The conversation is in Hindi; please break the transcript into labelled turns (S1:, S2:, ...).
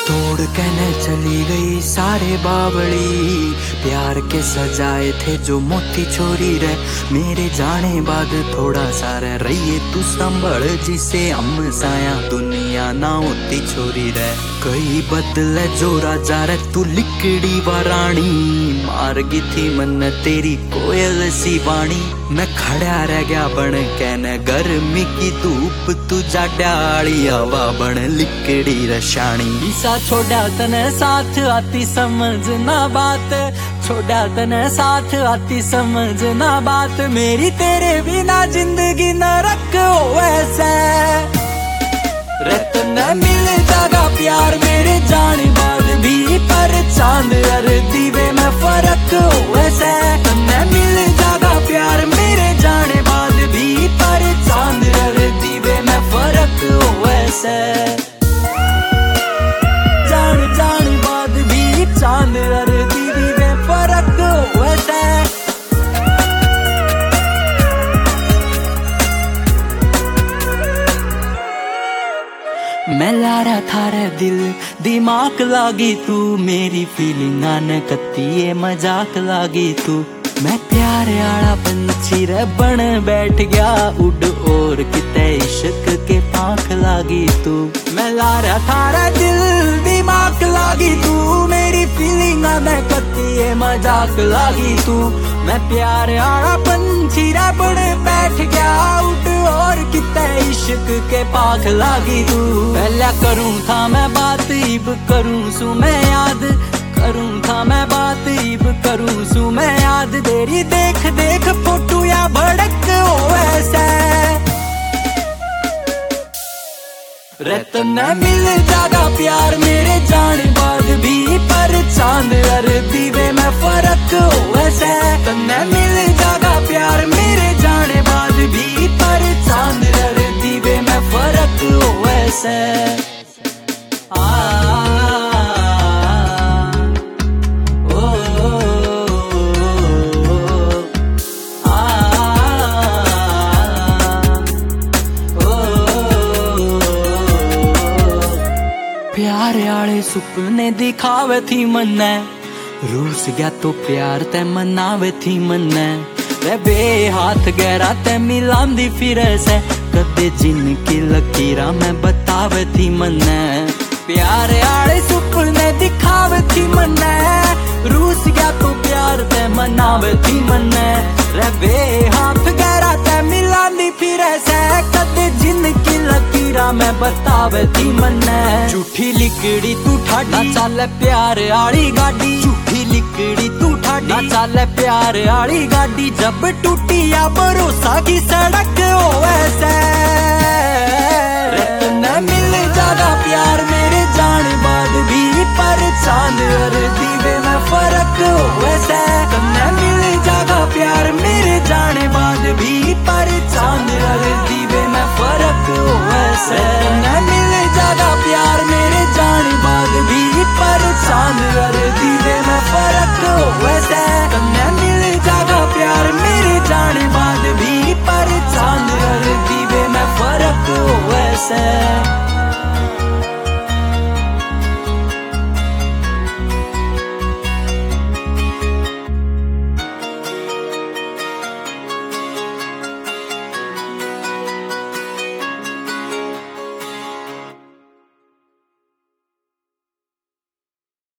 S1: तोड़ के न चली गई सारे बावड़ी, प्यार के सजाए थे जो मोती छोरी रे। मेरे जाने बाद थोड़ा सा रहिए तू संभल, जिसे हम साया दुनिया ना होती छोरी रे। कई बदले जो राजा रे तू लिकड़ी वारानी, मार गई थी मन तेरी कोयल सी वाणी। मैं खड़ा रह गया बन के न गर्मी की धूप, तू जाडाली हवा बन लिकड़ी रशानी। ईसा छोड़ा तने साथ आती समझना बात, छोड़ा तने साथ आती समझना बात। मेरी तेरे बिना जिंदगी नरक हो ऐसे रे। तने मिल जागा प्यार मेरे जाने बाद भी, पर चांद और दीवे में फर्क हो ऐसे। तने मिल जागा प्यार मेरे जाने बाद भी, पर चांद और दीवे में फर्क हो ऐसे। जाने बाद भी चांद और दीवे में फर्क हो ऐसे। मैं लारा थारे दिल दिमाग लागी तू, मेरी फीलिंग आने कत्ती ये मजाक लागी तू। मैं प्यार आला पंछी रे बन बैठ गया उड़, और किते इश्क के पाख लागी तू। मैं लारा थारा दिल दिमाग लागी तू, मेरी फीलिंग आने कत्ती ये मजाक लागी तू। मैं प्यार आला पंछी रे बन बैठ गया उड़, और किते इश्क के पाख लागी तू। पहले करूं था मैं बात इब करूं सू मैं याद, करूं था मैं बात इब करूं सू मैं याद। तेरी देख देख फोटो या भड़क हो ऐसे रतन मिल जागा प्यार मेरे जाने बाद भी, पर चांद और दीवे में फर्क हो ऐसे। तन्ने मिल जागा प्यार मेरे जाने बाद भी, पर चांद और दीवे में फर्क हो ऐसे। प्यार आले सुपने दिखावे थी मन्ने, रूस गया तो प्यार ते मनावे थी मन्ने। रे बे हाथ गहरा ते मिलांदी फिर से, कदे जिनकी लकीरा में बतावे थी मन्ने। प्यार आले सुपने दिखावे थी मन्ने, रूस गया तो प्यार ते मनावे थी मन्ने। रे बे हाथ गहरा ते मिलांदी फिर से, कदे जिनकी लकीरा में बतावे थी मन्ने। झूठी लिकड़ी तू ठाडी चल प्यार आली गाड़ी, झूठी लिकड़ी तू ठाडी चल प्यार आली गाड़ी। जब टूटी या भरोसा की सड़क हो ऐसे, न मिल जागा प्यार मेरे जाने बाद भी, पर चांद और दीवे में फर्क हो ऐसे। न मिल जागा प्यार मेरे जाने बाद भी, पर चांद और दीवे में फर्क हो ऐसे। न मिल जागा प्यार मेरे जाने बाद भी, पर चांद और दीवे में फर्क हो ऐसे। न मिल जागा प्यार मेरे जाने बाद भी, पर चांद और दीवे में फर्क हो ऐसे।